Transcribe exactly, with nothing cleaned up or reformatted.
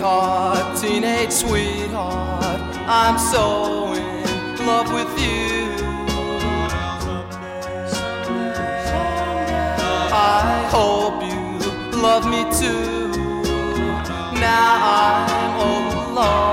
sweetheart, teenage sweetheart, I'm so in love with you. I hope you love me too. Now I'm all alone.